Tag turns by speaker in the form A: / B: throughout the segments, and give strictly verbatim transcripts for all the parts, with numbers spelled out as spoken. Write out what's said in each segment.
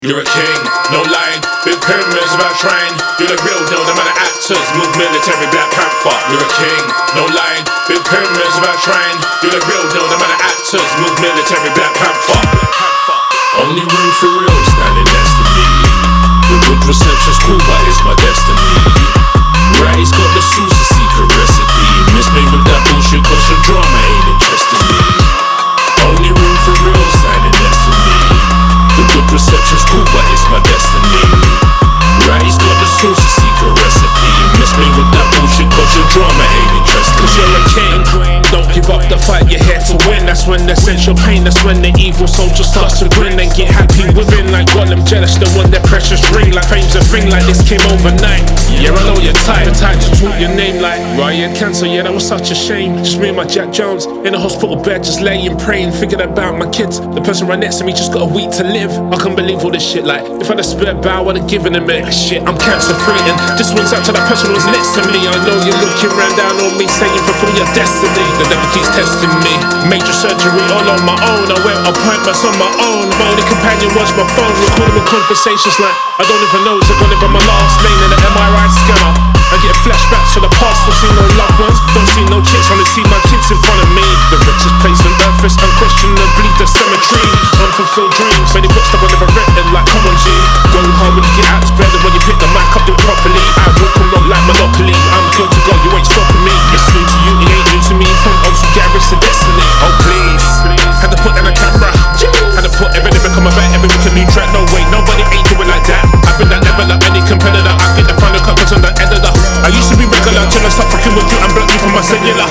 A: You're a king, no lying, big pyramids without trying. You're the real deal, the man of actors, move military, Black Panther. You're a king, no lying, big pyramids without trying. You're the real deal, the man of actors, move military, Black Panther. Only room for real, standing next to me. The good reception's cool, but it's my destiny. Right, he's got the sauce, a secret recipe. Miss me with that bullshit, cause your drama ain't interesting me. Only room for real, standing next to me. The good reception's cool, but it's my destiny. Right, he's got the sauce, a secret recipe. Miss me with that bullshit, cause your drama ain't interesting.
B: Cause you're a king, don't give up the fight, you're here to win. That's when they sense your pain, that's when the evil soldier starts to grin. And get happy within, like Gollum jealous, they want their precious ring. Like fame's a thing, like this came overnight. Yeah, I know you're tired, tired to talk your name like Ryan Cancer, yeah, that was such a shame. Just me and my Jack Jones, in a hospital bed, just laying, praying. Figured about my kids, the person right next to me just got a week to live. I can't believe all this shit, like, if I'd have spit bow, I'd have given him it. Shit, I'm cancer free, and this one's out to that person who's next to me. I know you're looking round down on me, saying fulfill your destiny. The devil keeps testing me. Major surgery all on my own. I went appointments on my own. My only companion was my phone, recording with conversations like I don't even know. They're gonna be my last lane in the M R I scanner. I get flashbacks to the past, don't see no loved ones, don't see no chicks, only see my kids in front of me. The richest place on earth is unquestionably the cemetery. Unfulfilled dreams, many books that were never written, like come on G. Go hard when you get out, it's better when you pick the mic up, do it properly. I walk and roll like Monopoly, I'm good to go, you ain't stopping me. It's new to you, it ain't new to me, from Oaks to Garage to Destiny. Oh please, had to put down the camera, had to put every lyric on my back, every week a new track. No way, nobody ain't doing like that. I've been that level up, any competitor, I get the final cut on the end of the. I used to be regular till I stopped fucking with you and blocked you from my cellular.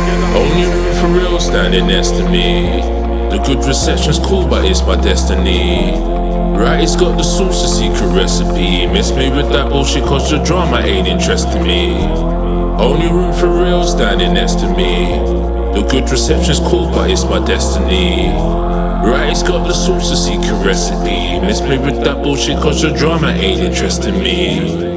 A: Only room for real, standing next to me. The good reception's cool, but it's my destiny. Right, it's got the sauce, a secret recipe. Miss me with that bullshit, cause your drama ain't interesting me. Only room for real, standing next to me. The good reception's cool, but it's my destiny. Right, it's got the sauce, a secret recipe. Miss me with that bullshit, cause your drama ain't interesting me.